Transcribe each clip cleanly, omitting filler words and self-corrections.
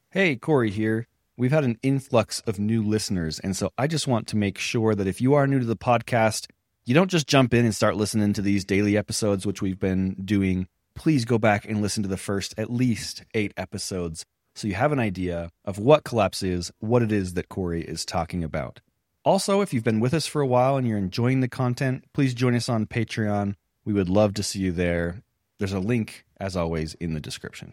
Hey, Corey here. We've had an influx of new listeners, and so I just want to make sure that if you are new to the podcast, you don't just jump in and start listening to these daily episodes, which we've been doing. Please go back and listen to the first at least 8 episodes so you have an idea of what Collapse is, what it is that Corey is talking about. Also, if you've been with us for a while and you're enjoying the content, please join us on Patreon. We would love to see you there. There's a link, as always, in the description.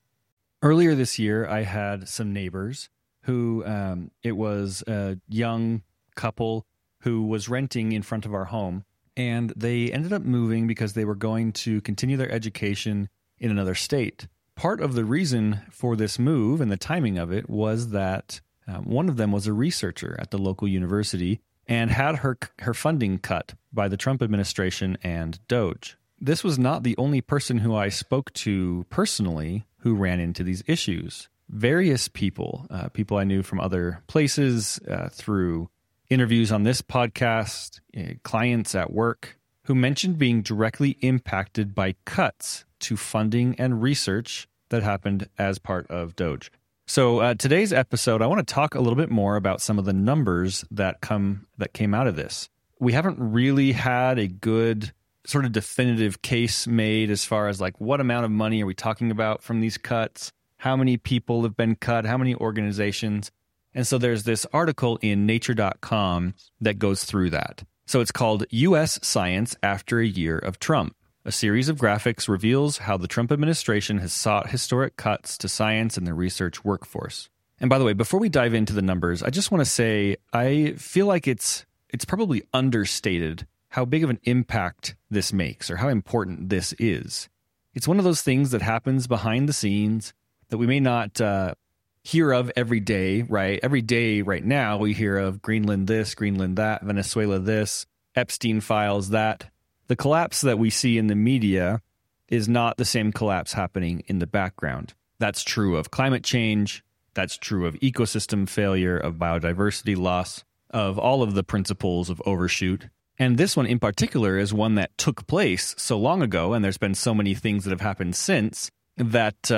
Earlier this year, I had some neighbors who, it was a young couple who was renting in front of our home, and they ended up moving because they were going to continue their education in another state. Part of the reason for this move and the timing of it was that one of them was a researcher at the local university and had her funding cut by the Trump administration and DOGE. This was not the only person who I spoke to personally who ran into these issues. Various people, people I knew from other places, through interviews on this podcast, clients at work, who mentioned being directly impacted by cuts to funding and research that happened as part of DOGE. So today's episode, I want to talk a little bit more about some of the numbers that came out of this. We haven't really had a good sort of definitive case made as far as like what amount of money are we talking about from these cuts, how many people have been cut, how many organizations. And so there's this article in nature.com that goes through that. So it's called U.S. Science After a Year of Trump. A series of graphics reveals how the Trump administration has sought historic cuts to science and the research workforce. And by the way, before we dive into the numbers, I just want to say I feel like it's probably understated how big of an impact this makes or how important this is. It's one of those things that happens behind the scenes that we may not hear of every day, right? Every day right now we hear of Greenland this, Greenland that, Venezuela this, Epstein files that. The collapse that we see in the media is not the same collapse happening in the background. That's true of climate change. That's true of ecosystem failure, of biodiversity loss, of all of the principles of overshoot. And this one in particular is one that took place so long ago, and there's been so many things that have happened since that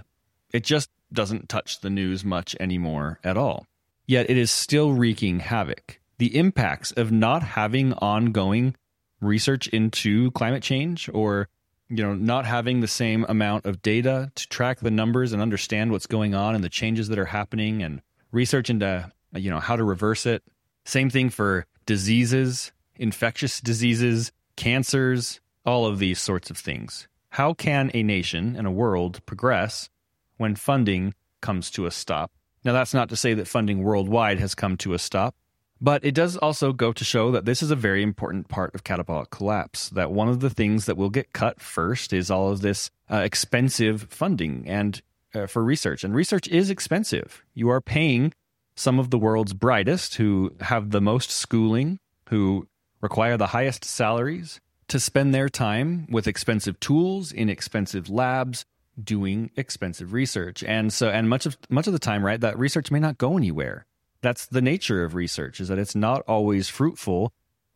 it just doesn't touch the news much anymore at all. Yet it is still wreaking havoc. The impacts of not having ongoing research into climate change, or not having the same amount of data to track the numbers and understand what's going on and the changes that are happening, and research into how to reverse it. Same thing for diseases, infectious diseases, cancers, all of these sorts of things. How can a nation and a world progress when funding comes to a stop? Now, that's not to say that funding worldwide has come to a stop, but it does also go to show that this is a very important part of catabolic collapse, that one of the things that will get cut first is all of this expensive funding and for research. And research is expensive. You are paying some of the world's brightest who have the most schooling, who require the highest salaries, to spend their time with expensive tools in expensive labs doing expensive research. And much of the time, right, that research may not go anywhere. That's the nature of research, is that it's not always fruitful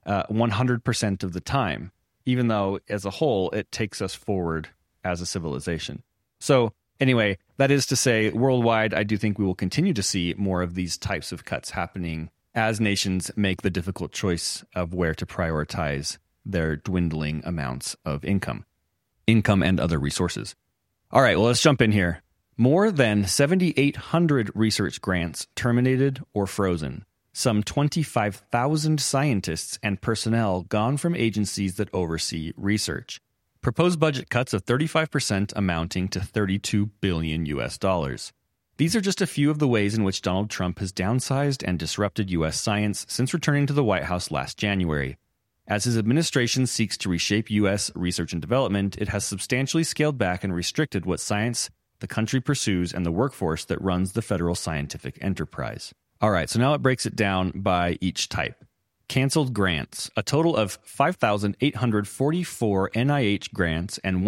100% of the time, even though as a whole it takes us forward as a civilization. So anyway, that is to say, worldwide, I do think we will continue to see more of these types of cuts happening as nations make the difficult choice of where to prioritize their dwindling amounts of income and other resources. All right, well, let's jump in here. More than 7,800 research grants terminated or frozen. Some 25,000 scientists and personnel gone from agencies that oversee research. Proposed budget cuts of 35% amounting to $32 billion US. These are just a few of the ways in which Donald Trump has downsized and disrupted U.S. science since returning to the White House last January. As his administration seeks to reshape U.S. research and development, it has substantially scaled back and restricted what science the country pursues and the workforce that runs the federal scientific enterprise. All right, so now it breaks it down by each type. Canceled grants. A total of 5,844 NIH grants and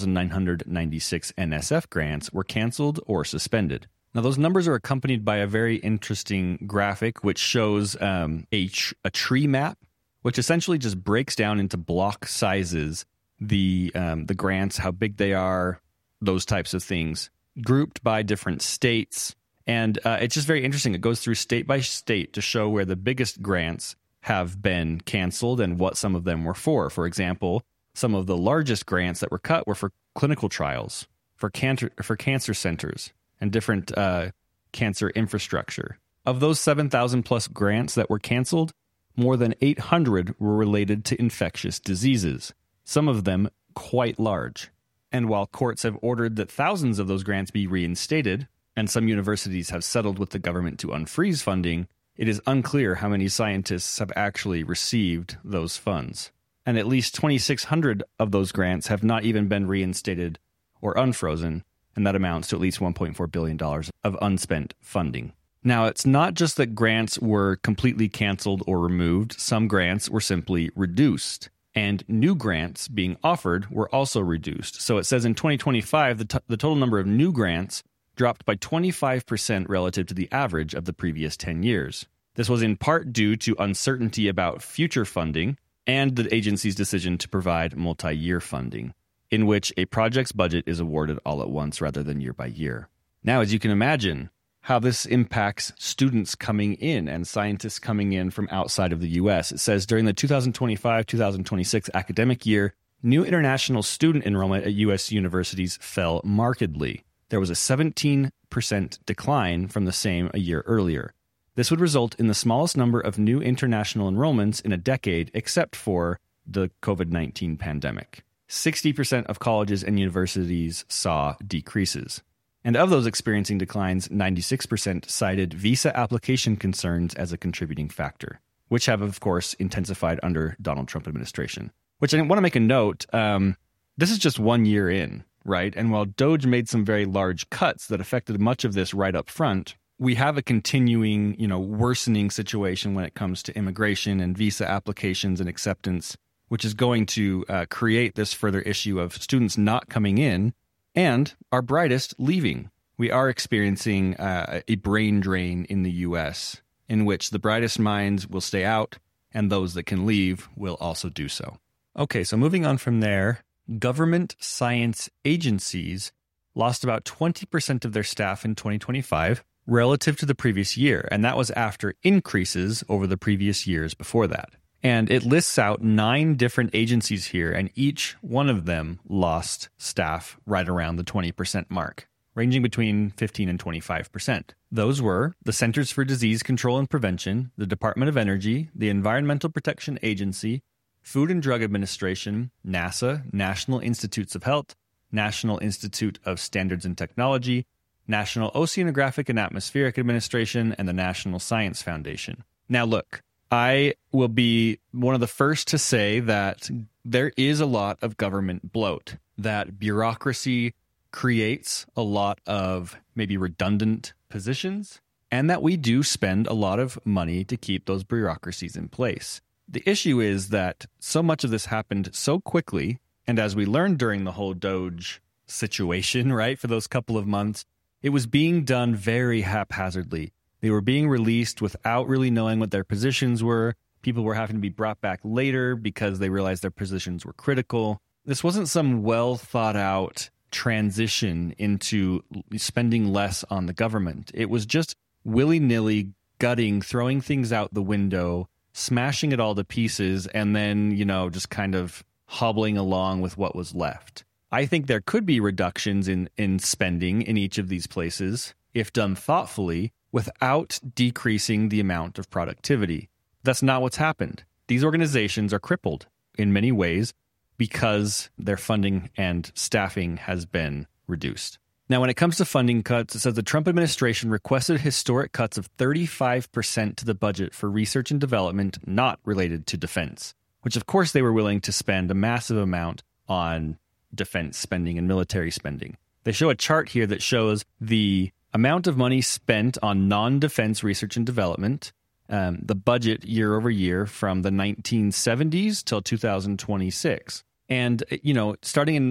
1,996 NSF grants were canceled or suspended. Now, those numbers are accompanied by a very interesting graphic which shows a tree map, which essentially just breaks down into block sizes the grants, how big they are, those types of things, grouped by different states, And it's just very interesting. It goes through state by state to show where the biggest grants have been canceled and what some of them were for. For example, some of the largest grants that were cut were for clinical trials, for cancer centers, and different cancer infrastructure. Of those 7,000 plus grants that were canceled, more than 800 were related to infectious diseases, some of them quite large. And while courts have ordered that thousands of those grants be reinstated, and some universities have settled with the government to unfreeze funding, it is unclear how many scientists have actually received those funds. And at least 2,600 of those grants have not even been reinstated or unfrozen, and that amounts to at least $1.4 billion of unspent funding. Now, it's not just that grants were completely canceled or removed. Some grants were simply reduced, and new grants being offered were also reduced. So it says in 2025, the total number of new grants dropped by 25% relative to the average of the previous 10 years. This was in part due to uncertainty about future funding and the agency's decision to provide multi-year funding, in which a project's budget is awarded all at once rather than year by year. Now, as you can imagine, how this impacts students coming in and scientists coming in from outside of the U.S. It says during the 2025-2026 academic year, new international student enrollment at U.S. universities fell markedly. There was a 17% decline from the same a year earlier. This would result in the smallest number of new international enrollments in a decade, except for the COVID-19 pandemic. 60% of colleges and universities saw decreases. And of those experiencing declines, 96% cited visa application concerns as a contributing factor, which have, of course, intensified under Donald Trump administration. Which I want to make a note, this is just 1 year in, right? And while DOGE made some very large cuts that affected much of this right up front, we have a continuing, worsening situation when it comes to immigration and visa applications and acceptance, which is going to create this further issue of students not coming in and our brightest leaving. We are experiencing a brain drain in the U.S. in which the brightest minds will stay out and those that can leave will also do so. Okay, so moving on from there, government science agencies lost about 20% of their staff in 2025 relative to the previous year, and that was after increases over the previous years before that. And it lists out 9 different agencies here, and each one of them lost staff right around the 20% mark, ranging between 15 and 25%. Those were the Centers for Disease Control and Prevention, the Department of Energy, the Environmental Protection Agency, Food and Drug Administration, NASA, National Institutes of Health, National Institute of Standards and Technology, National Oceanographic and Atmospheric Administration, and the National Science Foundation. Now look, I will be one of the first to say that there is a lot of government bloat, that bureaucracy creates a lot of maybe redundant positions, and that we do spend a lot of money to keep those bureaucracies in place. The issue is that so much of this happened so quickly, and as we learned during the whole DOGE situation, right, for those couple of months, it was being done very haphazardly. They were being released without really knowing what their positions were. People were having to be brought back later because they realized their positions were critical. This wasn't some well thought out transition into spending less on the government. It was just willy-nilly gutting, throwing things out the window, smashing it all to pieces, and then, just kind of hobbling along with what was left. I think there could be reductions in spending in each of these places if done thoughtfully, without decreasing the amount of productivity. That's not what's happened. These organizations are crippled in many ways because their funding and staffing has been reduced. Now, when it comes to funding cuts, it says the Trump administration requested historic cuts of 35% to the budget for research and development not related to defense, which of course they were willing to spend a massive amount on defense spending and military spending. They show a chart here that shows the amount of money spent on non-defense research and development, the budget year over year from the 1970s till 2026. And, starting in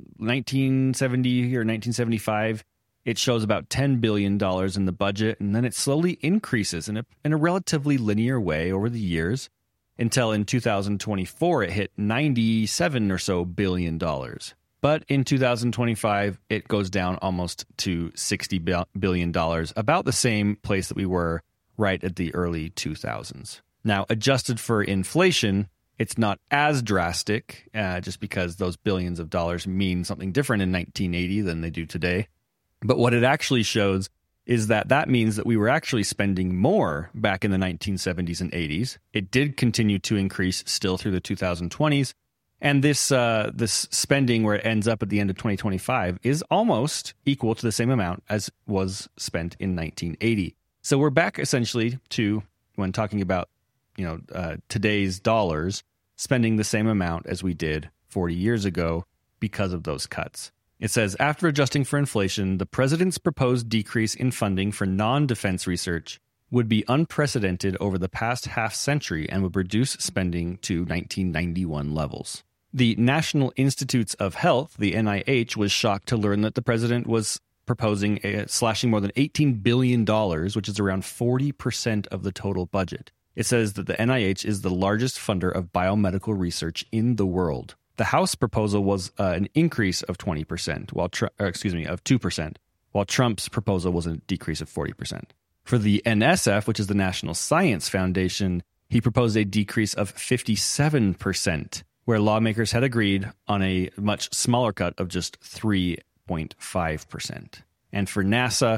1970 or 1975, it shows about $10 billion in the budget, and then it slowly increases in a relatively linear way over the years until in 2024 it hit $97 or so billion. But in 2025, it goes down almost to $60 billion, about the same place that we were right at the early 2000s. Now, adjusted for inflation, it's not as drastic, just because those billions of dollars mean something different in 1980 than they do today. But what it actually shows is that means that we were actually spending more back in the 1970s and 80s. It did continue to increase still through the 2020s. And this spending where it ends up at the end of 2025 is almost equal to the same amount as was spent in 1980. So we're back essentially to, when talking about today's dollars, spending the same amount as we did 40 years ago because of those cuts. It says, after adjusting for inflation, the president's proposed decrease in funding for non-defense research would be unprecedented over the past half-century and would reduce spending to 1991 levels. The National Institutes of Health, the NIH, was shocked to learn that the president was proposing slashing more than $18 billion, which is around 40% of the total budget. It says that the NIH is the largest funder of biomedical research in the world. The House proposal was an increase of 20%, of 2%, while Trump's proposal was a decrease of 40%. For the NSF, which is the National Science Foundation, he proposed a decrease of 57%, where lawmakers had agreed on a much smaller cut of just 3.5%. And for NASA,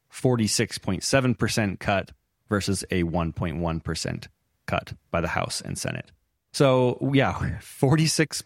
46.7% cut versus a 1.1% cut by the House and Senate. So, 46%,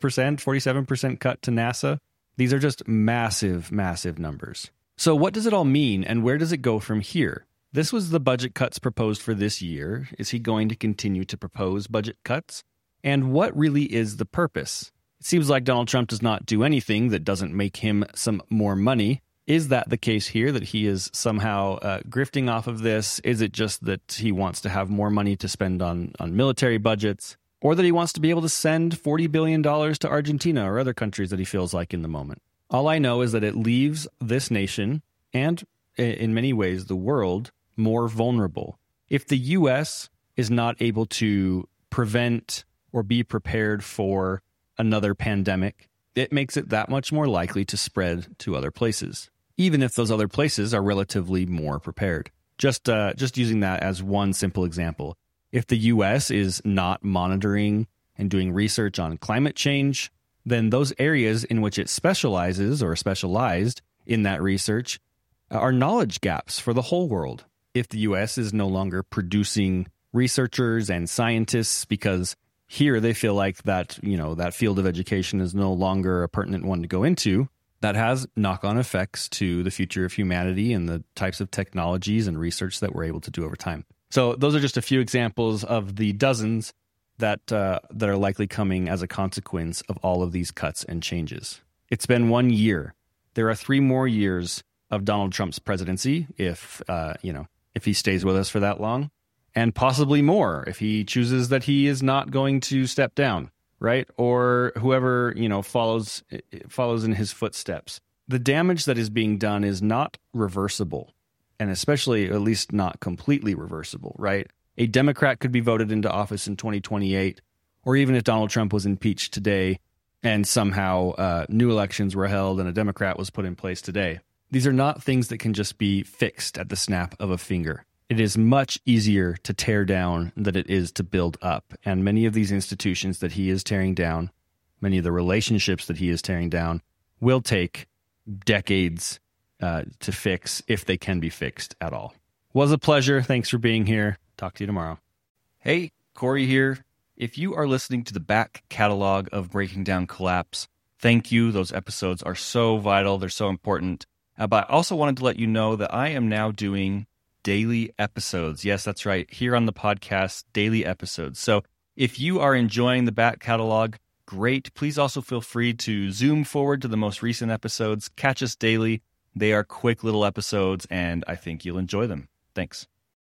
47% cut to NASA. These are just massive, massive numbers. So what does it all mean, and where does it go from here? This was the budget cuts proposed for this year. Is he going to continue to propose budget cuts? And what really is the purpose? It seems like Donald Trump does not do anything that doesn't make him some more money. Is that the case here, that he is somehow grifting off of this? Is it just that he wants to have more money to spend on military budgets? Or that he wants to be able to send $40 billion to Argentina or other countries that he feels like in the moment? All I know is that it leaves this nation, and in many ways the world, more vulnerable. If the U.S. is not able to prevent or be prepared for another pandemic, it makes it that much more likely to spread to other places, even if those other places are relatively more prepared. Just using that as one simple example. If the U.S. is not monitoring and doing research on climate change, then those areas in which it specializes or specialized in that research are knowledge gaps for the whole world. If the U.S. is no longer producing researchers and scientists because here they feel like that, that field of education is no longer a pertinent one to go into, that has knock-on effects to the future of humanity and the types of technologies and research that we're able to do over time. So those are just a few examples of the dozens that are likely coming as a consequence of all of these cuts and changes. It's been 1 year. There are 3 more years of Donald Trump's presidency if he stays with us for that long, and possibly more if he chooses that he is not going to step down, right? Or whoever, follows in his footsteps. The damage that is being done is not reversible, and especially at least not completely reversible, right? A Democrat could be voted into office in 2028, or even if Donald Trump was impeached today and somehow new elections were held and a Democrat was put in place today. These are not things that can just be fixed at the snap of a finger. It is much easier to tear down than it is to build up. And many of these institutions that he is tearing down, many of the relationships that he is tearing down, will take decades to fix, if they can be fixed at all. Was a pleasure. Thanks for being here. Talk to you tomorrow. Hey, Corey here. If you are listening to the back catalog of Breaking Down Collapse, thank you. Those episodes are so vital. They're so important. But I also wanted to let you know that I am now doing daily episodes. Yes, that's right. Here on the podcast, daily episodes. So if you are enjoying the back catalog, great. Please also feel free to zoom forward to the most recent episodes. Catch us daily. They are quick little episodes, and I think you'll enjoy them. Thanks.